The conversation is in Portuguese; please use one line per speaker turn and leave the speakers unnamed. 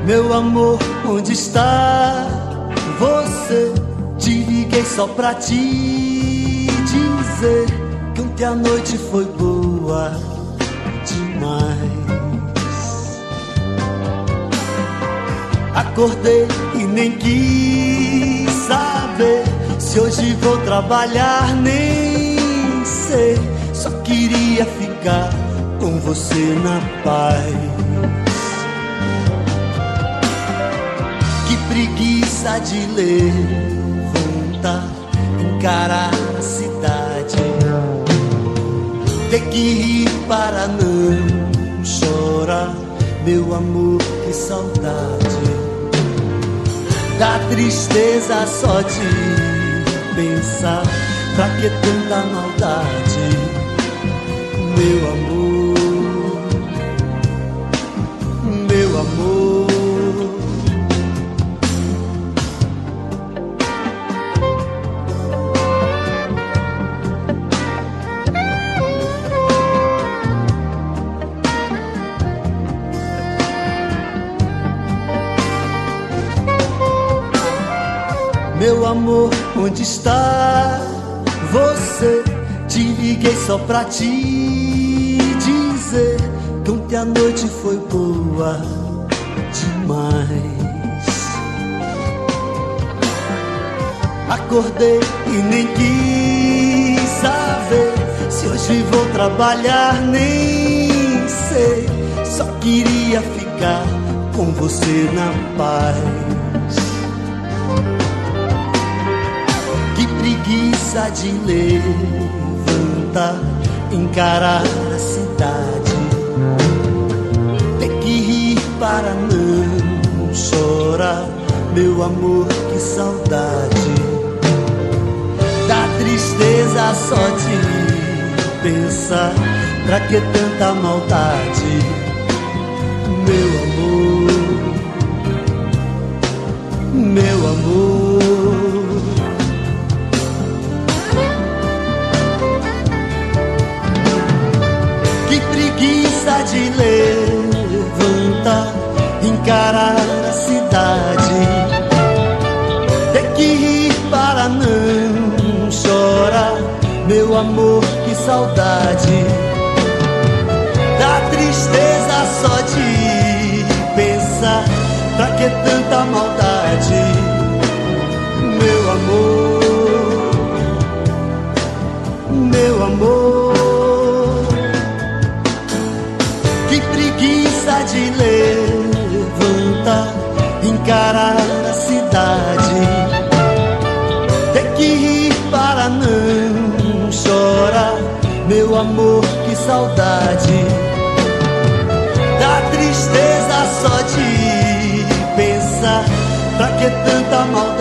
Meu amor, onde está você? Te liguei só pra te dizer que ontem a noite foi boa demais. Acordei e nem quis saber se hoje vou trabalhar, nem sei. Só queria ficar com você na paz. Que preguiça de levantar, encarar a cidade, ter que rir para não chorar. Meu amor, que saudade. Dá tristeza só de pensar, pra que tanta maldade? Meu amor, meu amor. Meu amor, onde está você? Te liguei só pra te dizer que ontem a noite foi boa demais. Acordei e nem quis saber se hoje vou trabalhar, nem sei. Só queria ficar com você na paz. Que preguiça de levantar, encarar a cidade, ter que rir para não chorar. Meu amor, que saudade. Dá tristeza só de pensar, pra que tanta maldade? Meu amor, meu amor. Que preguiça de levantar, encarar a cidade, ter que rir para não chorar. Meu amor, que saudade. Dá tristeza só de pensar, pra que tanta maldade? Meu amor, meu amor. Que preguiça de levantar, encarar a cidade, ter que rir para não chorar. Meu amor, que saudade. Dá tristeza só de pensar, pra que tanta maldade?